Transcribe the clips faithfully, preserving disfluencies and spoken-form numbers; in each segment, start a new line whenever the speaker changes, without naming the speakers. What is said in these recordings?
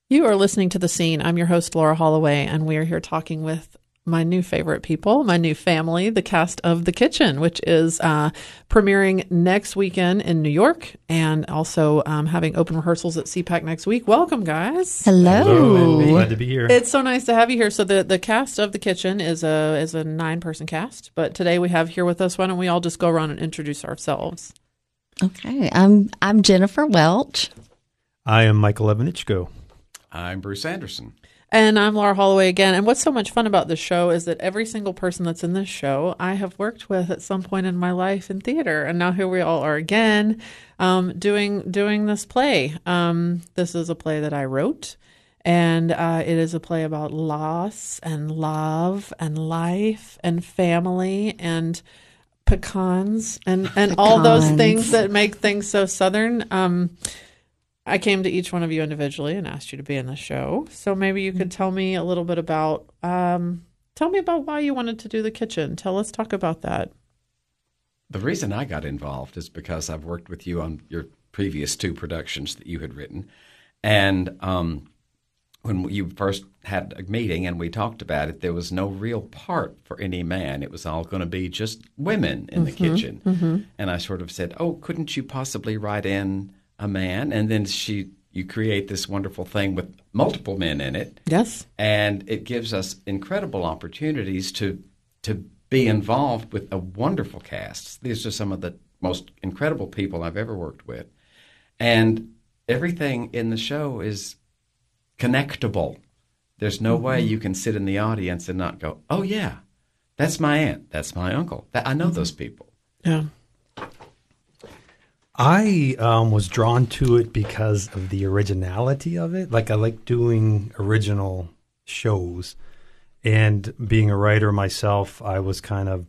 You are listening to The Scene. I'm your host, Laura Holloway, and we are here talking with my new favorite people, my new family, the cast of The Kitchen, which is uh, premiering next weekend in New York and also um, having open rehearsals at C PAC next week. Welcome, guys.
Hello.
Hello. Glad to be here.
It's so nice to have you here. So the, the cast of The Kitchen is a is a nine-person cast, but today we have here with us, why don't we all just go around and introduce ourselves?
Okay, I'm I'm Jennifer Welch.
I am Michael Evanichko.
I'm Bruce Anderson.
And I'm Laura Holloway again. And what's so much fun about this show is that every single person that's in this show I have worked with at some point in my life in theater. And now here we all are again um, doing doing this play. Um, this is a play that I wrote. And uh, it is a play about loss and love and life and family and pecans and, and
Pecans.
all those things that make things so Southern. Um I came to each one of you individually and asked you to be in the show. So maybe you could tell me a little bit about, um, tell me about why you wanted to do The Kitchen. Tell, let's talk about that.
The reason I got involved is because I've worked with you on your previous two productions that you had written. And um, when you first had a meeting and we talked about it, there was no real part for any man. It was all going to be just women in mm-hmm, the kitchen. Mm-hmm. And I sort of said, oh, couldn't you possibly write in a man? And then she, you create this wonderful thing with multiple men in it.
Yes.
And it gives us incredible opportunities to to be involved with a wonderful cast. These are some of the most incredible people I've ever worked with. And everything in the show is connectable. There's no mm-hmm. way you can sit in the audience and not go, oh, yeah, that's my aunt, that's my uncle. That, I know mm-hmm. those people.
Yeah.
I um, was drawn to it because of the originality of it. Like, I like doing original shows. And being a writer myself, I was kind of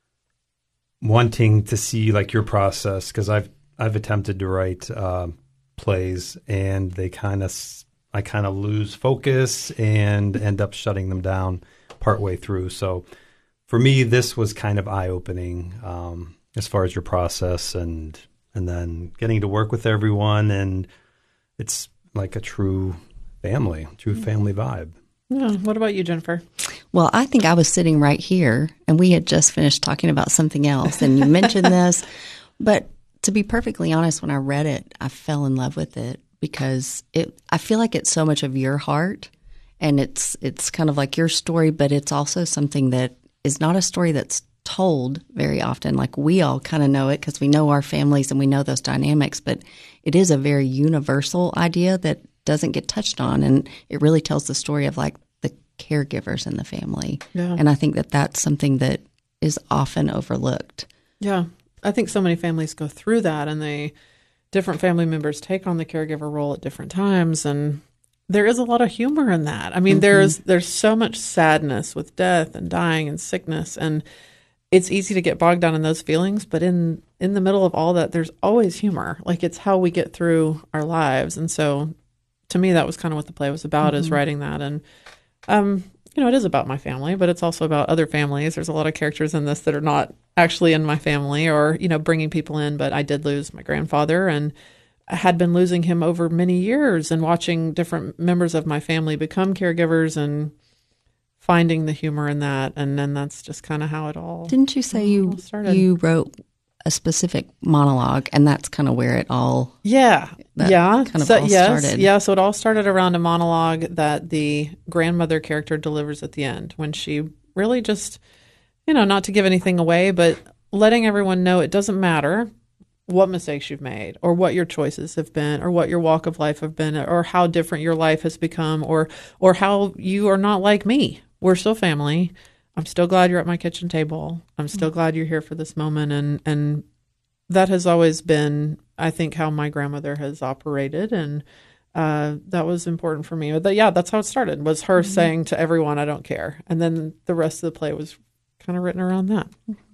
wanting to see, like, your process. Because I've I've attempted to write uh, plays, and they kind of I kind of lose focus and end up shutting them down partway through. So for me, this was kind of eye-opening um, as far as your process and... And then getting to work with everyone, and it's like a true family, true family vibe.
Yeah. What about you, Jennifer?
Well, I think I was sitting right here, and we had just finished talking about something else, and you mentioned this. But to be perfectly honest, when I read it, I fell in love with it because it. I feel like it's so much of your heart, and it's it's kind of like your story, but it's also something that is not a story that's told very often. Like, we all kind of know it because we know our families and we know those dynamics, but it is a very universal idea that doesn't get touched on, and it really tells the story of like the caregivers in the family. Yeah. And I think that that's something that is often overlooked.
Yeah. I think so many families go through that, and they different family members take on the caregiver role at different times, and there is a lot of humor in that. I mean, mm-hmm. there's there's so much sadness with death and dying and sickness, and it's easy to get bogged down in those feelings, but in, in the middle of all that, there's always humor. Like, it's how we get through our lives. And so to me, that was kind of what the play was about, mm-hmm. is writing that. And, um, you know, it is about my family, but it's also about other families. There's a lot of characters in this that are not actually in my family or, you know, bringing people in. But I did lose my grandfather, and I had been losing him over many years, and watching different members of my family become caregivers and finding the humor in that, and then that's just kind of how it all
Didn't you say you
started.
You wrote a specific monologue, and that's kind of where it all
yeah yeah
kind of
so,
all
yes,
started.
Yeah, so it all started around a monologue that the grandmother character delivers at the end, when she really just, you know, not to give anything away, but letting everyone know it doesn't matter what mistakes you've made or what your choices have been or what your walk of life have been or how different your life has become or or how you are not like me. We're still family. I'm still glad you're at my kitchen table. I'm still glad you're here for this moment. And, and that has always been, I think, how my grandmother has operated. And uh, that was important for me. But yeah, that's how it started, was her mm-hmm. saying to everyone, I don't care. And then the rest of the play was kind of written around that.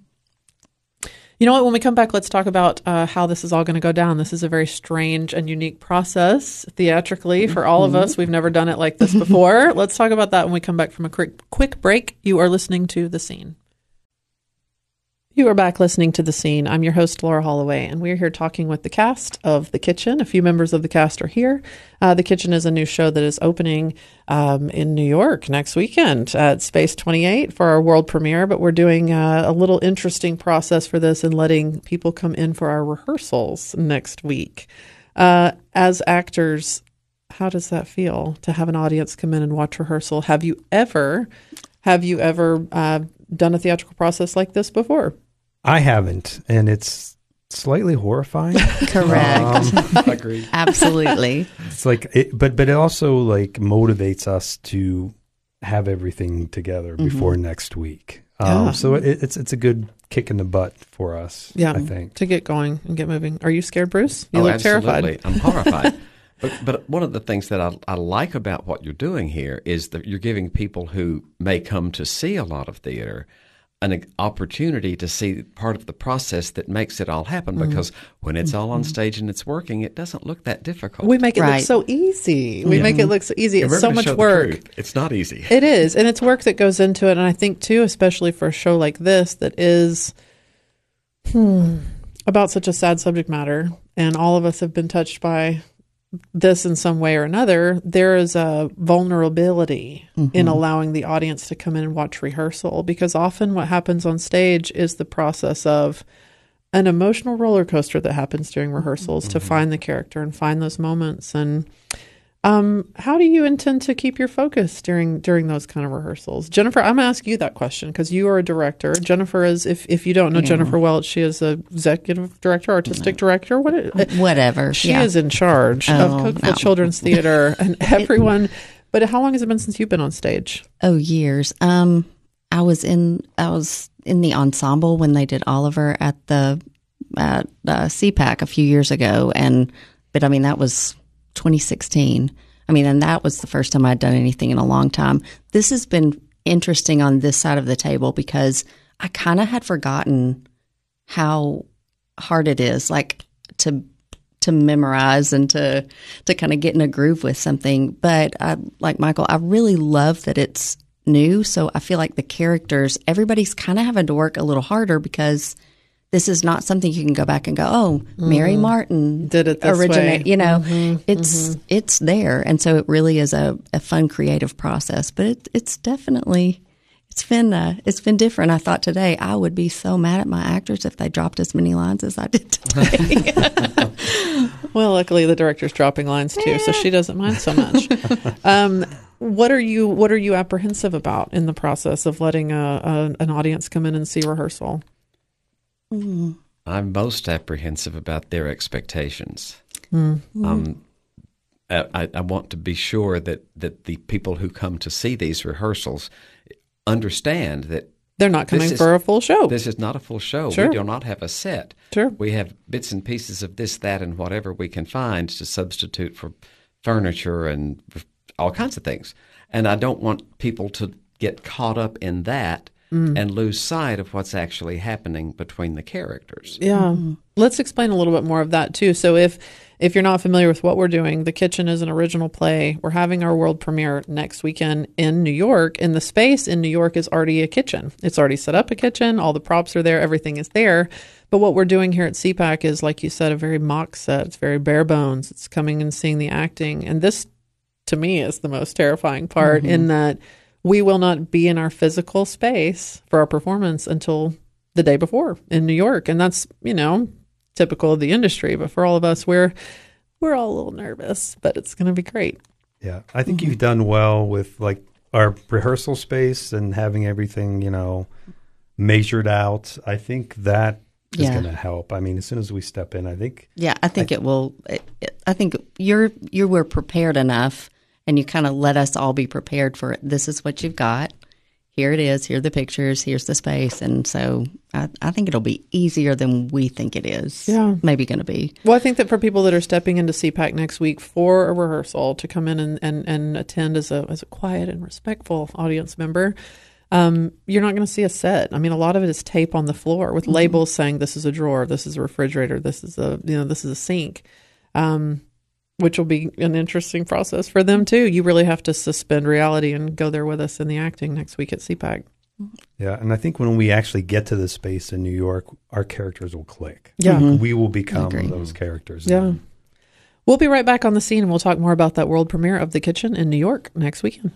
You know what? When we come back, let's talk about uh, how this is all going to go down. This is a very strange and unique process theatrically for all of us. We've never done it like this before. Let's talk about that when we come back from a quick, quick break. You are listening to The Scene. You are back listening to The Scene. I'm your host, Laura Holloway, and we're here talking with the cast of The Kitchen. A few members of the cast are here. Uh, the Kitchen is a new show that is opening um, in New York next weekend at Space twenty-eight for our world premiere, but we're doing uh, a little interesting process for this and letting people come in for our rehearsals next week. Uh, as actors, how does that feel to have an audience come in and watch rehearsal? Have you ever, have you ever uh, done a theatrical process like this before?
I haven't, and it's slightly horrifying.
Correct.
Um,
Agreed.
Absolutely.
it's like, it, but but it also like motivates us to have everything together before mm-hmm. next week. Um,
Yeah.
So it, it's it's a good kick in the butt for us.
Yeah,
I think
to get going and get moving. Are you scared, Bruce? You
oh,
look
absolutely.
terrified.
I'm horrified. But, but one of the things that I, I like about what you're doing here is that you're giving people who may come to see a lot of theater an opportunity to see part of the process that makes it all happen, because when it's all on stage and it's working, it doesn't look that difficult.
We make it
Right.
look so easy. We
Yeah.
make it look so easy.
And
It's
we're
so
gonna
much
show the
work.
truth. It's not easy.
It is, and it's work that goes into it. And I think too, especially for a show like this that is hmm, about such a sad subject matter, and all of us have been touched by this in some way or another, there is a vulnerability mm-hmm. in allowing the audience to come in and watch rehearsal, because often what happens on stage is the process of an emotional roller coaster that happens during rehearsals mm-hmm. to find the character and find those moments. And um, how do you intend to keep your focus during during those kind of rehearsals? Jennifer, I'm going to ask you that question because you are a director. Jennifer is, if, if you don't know yeah. Jennifer Welch, she is a executive director, artistic director. What?
Whatever.
She
yeah.
is in charge
oh,
of Cookeville
no.
Children's Theater and everyone. But how long has it been since you've been on stage?
Oh, years. Um, I was in I was in the ensemble when they did Oliver at the at uh, C PAC a few years ago, and but I mean that was twenty sixteen. I mean, and that was the first time I'd done anything in a long time. This has been interesting on this side of the table because I kind of had forgotten how hard it is, like to to memorize and to to kind of get in a groove with something. But I, like Michael, I really love that it's new. So I feel like the characters, everybody's kind of having to work a little harder because this is not something you can go back and go, oh, mm-hmm. Mary Martin
did it this
originate.
way.
You know,
mm-hmm.
it's
mm-hmm.
it's there, and so it really is a, a fun creative process. But it, it's definitely it's been uh, it's been different. I thought today I would be so mad at my actors if they dropped as many lines as I did today.
Well, luckily the director's dropping lines too, so she doesn't mind so much. um, what are you What are you apprehensive about in the process of letting a, a, an audience come in and see rehearsal?
Mm.
I'm most apprehensive about their expectations.
Mm.
Um, I, I want to be sure that, that the people who come to see these rehearsals understand that
they're not coming
is,
for a full show.
This is not a full show.
Sure.
We do not have a set.
Sure.
We have bits and pieces of this, that, and whatever we can find to substitute for furniture and all kinds of things. And I don't want people to get caught up in that mm. and lose sight of what's actually happening between the characters.
Yeah. Mm-hmm. Let's explain a little bit more of that, too. So if if you're not familiar with what we're doing, The Kitchen is an original play. We're having our world premiere next weekend in New York, and the space in New York is already a kitchen. It's already set up a kitchen. All the props are there. Everything is there. But what we're doing here at C PAC is, like you said, a very mock set. It's very bare bones. It's coming and seeing the acting. And this, to me, is the most terrifying part mm-hmm. in that we will not be in our physical space for our performance until the day before in New York. And that's, you know, typical of the industry. But for all of us, we're we're all a little nervous, but it's going to be great.
Yeah, I think
mm-hmm.
you've done well with like our rehearsal space and having everything, you know, measured out. I think that is
yeah.
going to help. I mean, as soon as we step in, I think.
Yeah, I think I, it will. It, it, I think you're you were prepared enough, and you kind of let us all be prepared for it. This is what you've got. Here it is. Here are the pictures. Here's the space. And so I, I think it'll be easier than we think it is.
Yeah.
Maybe going to be.
Well, I think that for people that are stepping into C PAC next week for a rehearsal to come in and, and, and attend as a as a quiet and respectful audience member, um, you're not going to see a set. I mean, a lot of it is tape on the floor with mm-hmm. labels saying this is a drawer, this is a refrigerator, this is a you know this is a sink. Um, which will be an interesting process for them, too. You really have to suspend reality and go there with us in the acting next week at C PAC.
Yeah, and I think when we actually get to the space in New York, our characters will click.
Yeah.
Mhm.
We will become
Agree.
those characters.
Yeah. We'll be right back on the scene, and we'll talk more about that world premiere of The Kitchen in New York next weekend.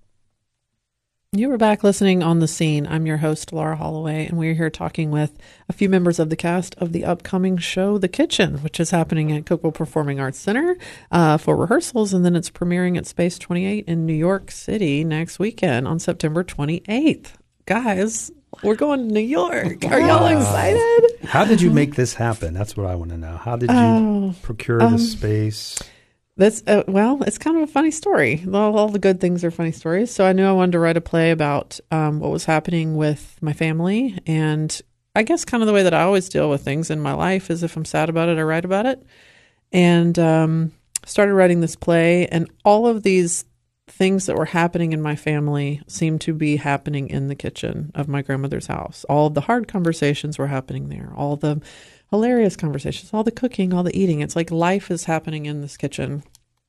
You are back listening on The Scene. I'm your host, Laura Holloway, and we're here talking with a few members of the cast of the upcoming show, The Kitchen, which is happening at Cookeville Performing Arts Center uh, for rehearsals, and then it's premiering at Space twenty-eight in New York City next weekend on September twenty-eighth. Guys, we're going to New York. Are y'all
Wow.
excited?
How did you make this happen? That's what I want to know. How did you
Oh,
procure
um,
the space?
That's uh, well, it's kind of a funny story. All, all the good things are funny stories. So I knew I wanted to write a play about um, what was happening with my family, and I guess kind of the way that I always deal with things in my life is if I'm sad about it, I write about it. And um, started writing this play, and all of these things that were happening in my family seemed to be happening in the kitchen of my grandmother's house. All of the hard conversations were happening there. All the hilarious conversations, all the cooking, all the eating. It's like life is happening in this kitchen.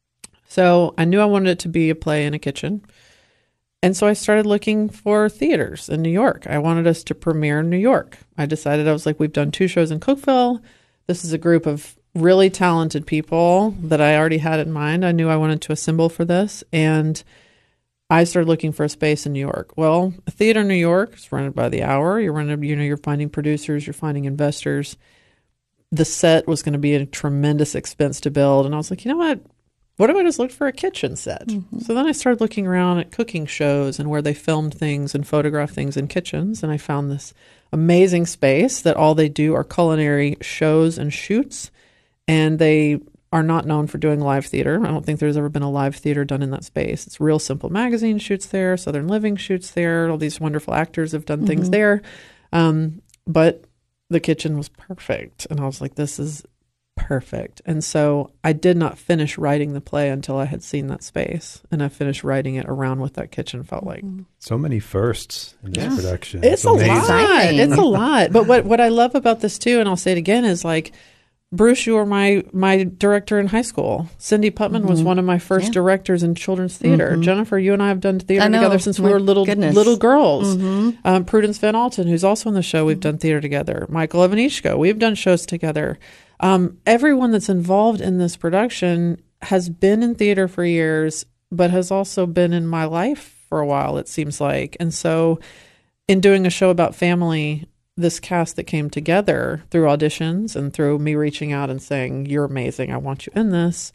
So I knew I wanted it to be a play in a kitchen. And so I started looking for theaters in New York. I wanted us to premiere in New York. I decided, I was like, we've done two shows in Cookeville. This is a group of really talented people that I already had in mind. I knew I wanted to assemble for this. And I started looking for a space in New York. Well, a theater in New York is rented by the hour. You're rented, you know, you're finding producers, you're finding investors. The set was going to be a tremendous expense to build. And I was like, you know what? What if I just looked for a kitchen set? Mm-hmm. So then I started looking around at cooking shows and where they filmed things and photographed things in kitchens. And I found this amazing space that all they do are culinary shows and shoots. And they are not known for doing live theater. I don't think there's ever been a live theater done in that space. It's Real Simple Magazine shoots there. Southern Living shoots there. All these wonderful actors have done mm-hmm. things there. Um, but the kitchen was perfect. And I was like, this is perfect. And so I did not finish writing the play until I had seen that space. And I finished writing it around what that kitchen felt like.
So many firsts in this
yeah.
production.
It's, it's a
amazing.
lot. It's a lot. But what, what I love about this too, and I'll say it again, is like, Bruce, you were my, my director in high school. Cindy Putman mm-hmm. was one of my first yeah. directors in children's theater. Mm-hmm. Jennifer, you and I have done theater together since my we were little goodness. little girls. Mm-hmm. Um, Prudence Van Alten, who's also in the show, we've done theater together. Michael Evanichko, we've done shows together. Um, everyone that's involved in this production has been in theater for years, but has also been in my life for a while, it seems like. And so in doing a show about family, this cast that came together through auditions and through me reaching out and saying, you're amazing, I want you in this,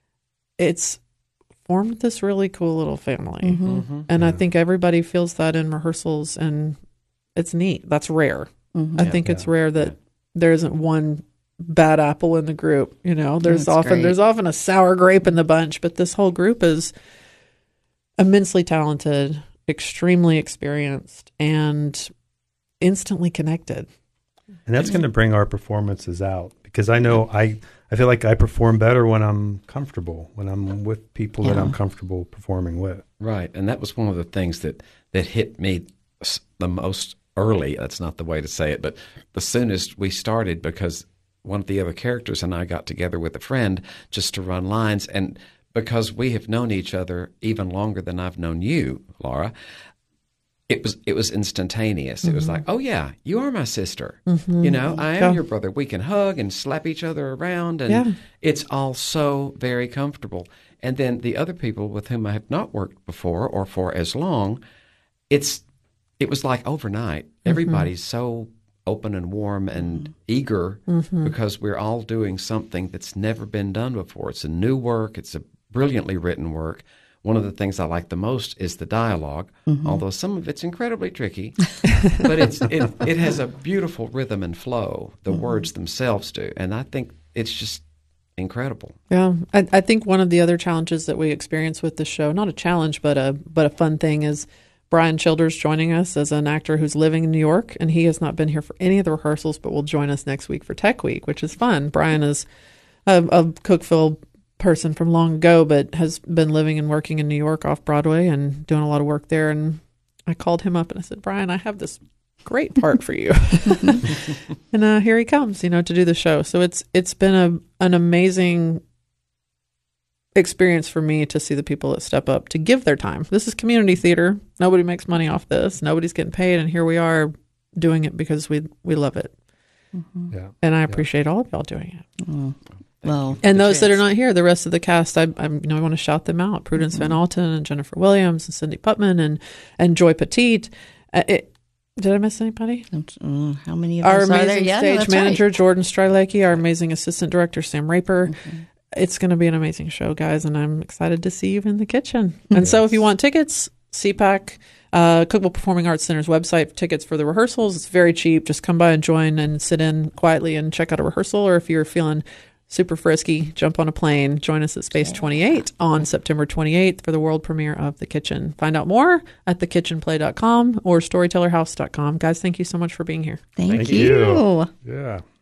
it's formed this really cool little family. Mm-hmm. Mm-hmm. And yeah. I think everybody feels that in rehearsals, and it's neat. That's rare. Mm-hmm. I yeah, think yeah. it's rare that yeah. there isn't one bad apple in the group. You know, there's That's often great. there's often a sour grape in the bunch, but this whole group is immensely talented, extremely experienced, and instantly connected.
And that's going to bring our performances out, because I know I, I feel like I perform better when I'm comfortable, when I'm with people yeah. that I'm comfortable performing with.
Right. And that was one of the things that, that hit me the most early. That's not the way to say it, but the soonest we started, because one of the other characters and I got together with a friend just to run lines. And because we have known each other even longer than I've known you, Laura, It was it was instantaneous. Mm-hmm. It was like, oh, yeah, you are my sister. Mm-hmm. You know, I am yeah. your brother. We can hug and slap each other around, and yeah. it's all so very comfortable. And then the other people with whom I have not worked before or for as long, it's it was like overnight. Mm-hmm. Everybody's so open and warm and mm-hmm. eager mm-hmm. because we're all doing something that's never been done before. It's a new work. It's a brilliantly written work. One of the things I like the most is the dialogue, mm-hmm. although some of it's incredibly tricky. But it's it, it has a beautiful rhythm and flow. The mm-hmm. words themselves do. And I think it's just incredible.
Yeah. I, I think one of the other challenges that we experience with the show, not a challenge, but a but a fun thing, is Brian Childers joining us as an actor who's living in New York. And he has not been here for any of the rehearsals, but will join us next week for Tech Week, which is fun. Brian is a, a Cookeville person from long ago, but has been living and working in New York off Broadway and doing a lot of work there. And I called him up and I said, Brian, I have this great part for you. And uh, here he comes, you know, to do the show. So it's it's been a an amazing experience for me to see the people that step up to give their time. This is community theater. Nobody makes money off this. Nobody's getting paid, and here we are doing it because we we love it.
Mm-hmm.
Yeah.
And I appreciate all of y'all doing it.
Oh, well,
And those that are not here, the rest of the cast, I, I you know I want to shout them out: Prudence
Mm-hmm.
Van Alten and Jennifer Williams and Cindy Putman and and Joy Petit. Uh, it, did I miss anybody?
uh, how many of
Our
us are there?
amazing
Yeah,
stage
that's
manager
right.
Jordan Strylecki, our amazing assistant director Sam Raper.
Mm-hmm.
It's going to be an amazing show, guys, and I'm excited to see you in the kitchen. And so, if you want tickets, C PAC, uh, Cookeville Performing Arts Center's website, tickets for the rehearsals. It's very cheap. Just come by and join and sit in quietly and check out a rehearsal. Or if you're feeling super frisky, jump on a plane. Join us at Space twenty-eight on September twenty-eighth for the world premiere of The Kitchen. Find out more at the kitchen play dot com or storyteller house dot com. Guys, thank you so much for being here.
Thank,
Thank
you.
you. Yeah.